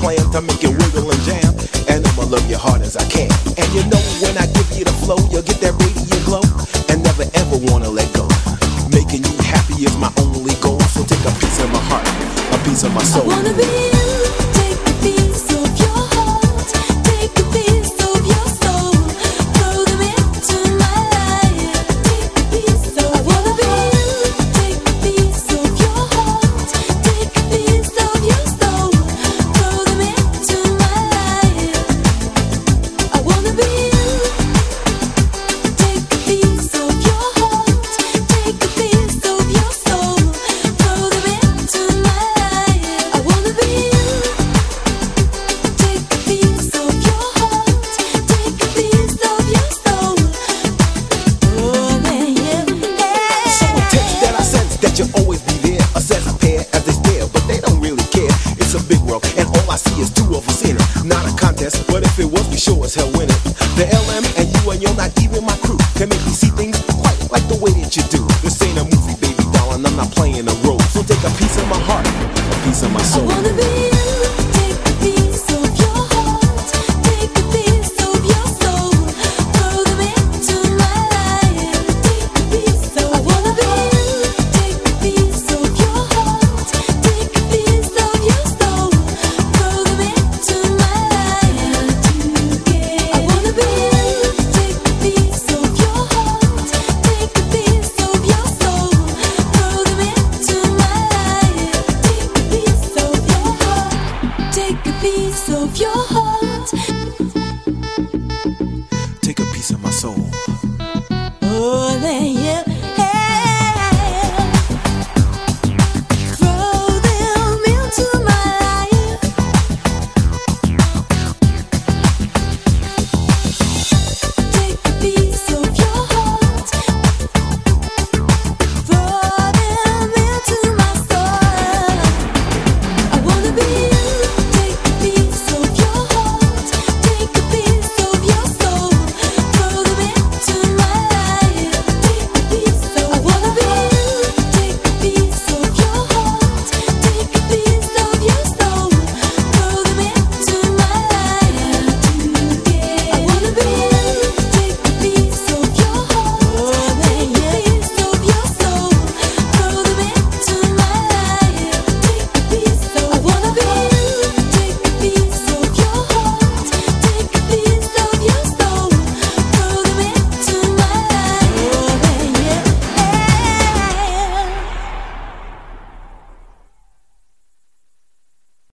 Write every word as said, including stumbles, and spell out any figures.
plan to make it wiggle and jam. And I'ma love you hard as I can. And you know when I give you the flow, you'll get that radiant glow and never ever wanna let go. Making you happy is my only goal. So take a piece of my heart, a piece of my soul. I wanna be you, take a piece of your heart, take a piece of your soul, throw them into my life. Take a piece of I wanna be you, take a piece of your heart, take a piece of your soul, throw them into my life. I wanna be you, take a piece of your heart, take a piece of your soul, throw them into my life. I wanna be you, take a piece of your heart, take a piece of your soul. Oh man, yeah. So a taste that I sense that you'll always be there. A sense of pair as they stare, but they don't really care. It's a big world, and all I see is two of us in it. Not a contest, but if it was, we sure as hell win it. The L M and you and you're not even my crew can make me see things quite like the way that you do. This ain't a movie, baby doll, and I'm not playing a role. So take a piece of my heart, a piece of my I soul. wanna be you, take a piece of your heart, take a piece of your soul, throw them into my life. Take a piece of I wanna be you, take a piece of your heart, take a piece of your soul, throw them into my life. I wanna be you, take a piece of your heart, take a piece of your soul, throw them into my life. Take a piece of your heart, take a piece of your heart,